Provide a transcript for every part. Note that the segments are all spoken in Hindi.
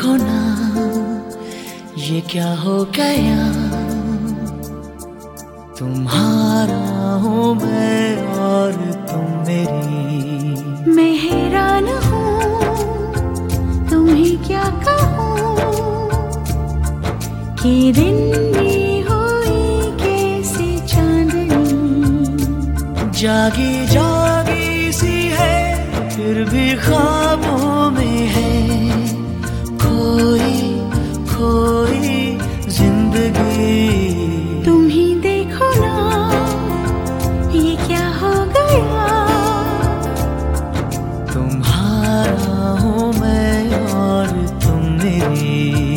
देखो ना ये क्या हो गया, तुम्हारा हूँ मैं और तुम मेरी। मैं हैरान हूँ तुम्हें क्या कहूँ कि दिन में हुई कैसे चांदनी। जागी जागी सी है फिर भी ख्वाबों में है, खोई खोई जिंदगी। तुम ही देखो ना ये क्या हो गया, तुम्हारा हूँ मैं और तुम मेरी।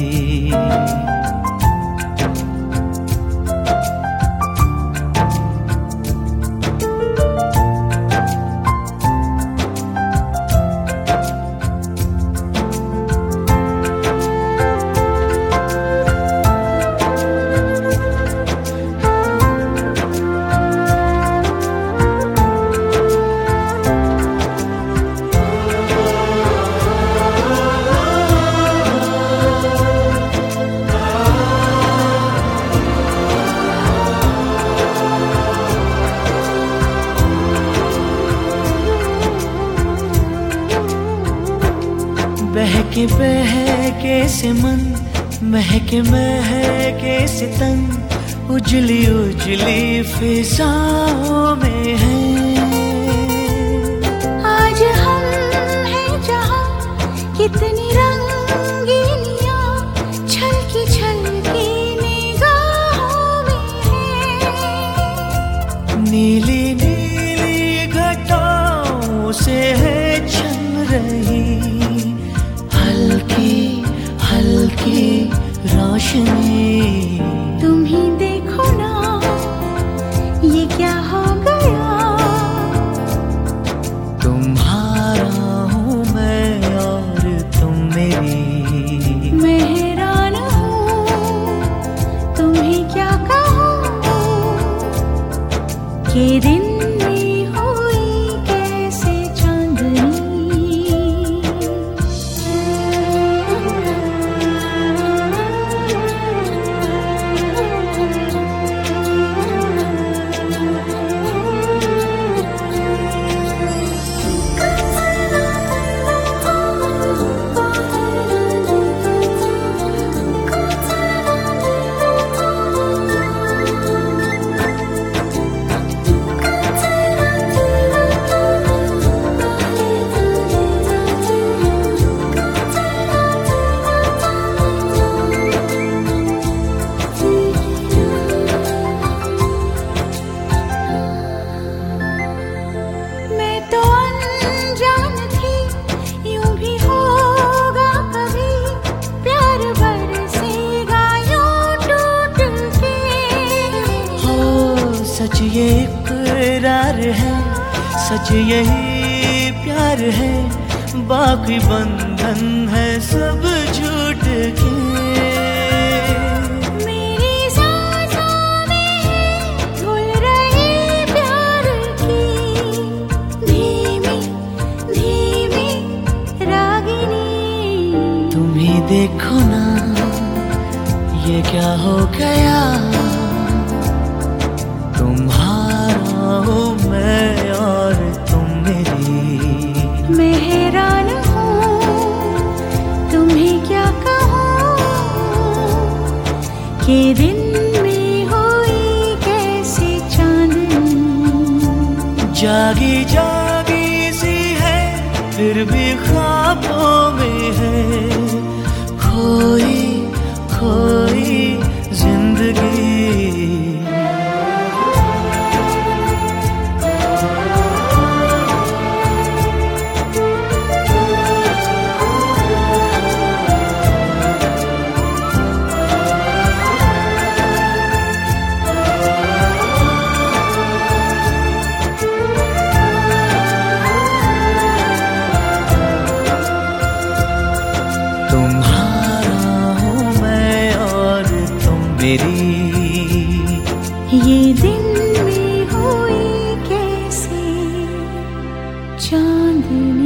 बहके बहके से मन, महके महके से तन, उजली उजली फिजाओं में है। आज हम हैं जहाँ कितनी रंगीनियाँ छलकी छलकी निगाहों में है। नीली नीली घटाओं से है छन रही हल्की हल्की रोशनी। तुम ही देखो ना ये क्या हो गया, तुम्हारा हूँ मैं और तुम मेरी। मैं हैरान हूँ तुम्हें क्या कहूँ कि दिन में हुई कैसे चांदनी। सच ये इकरार है, सच यही प्यार है, बाकी बंधन है सब झूठ के। मेरी सांसों में घुल रही प्यार की धीमी धीमी रागिनी। तुम ही देखो ना ये क्या हो गया, तुम्हारा हूँ मैं और तुम मेरी। मैं हैरान हूँ तुम्हें क्या कहूँ कि दिन में हुई कैसे चांदनी। जागी जागी सी है फिर भी ख्वाबों में है, खोई खोई जिंदगी। ये दिन में हुई कैसे चांदनी।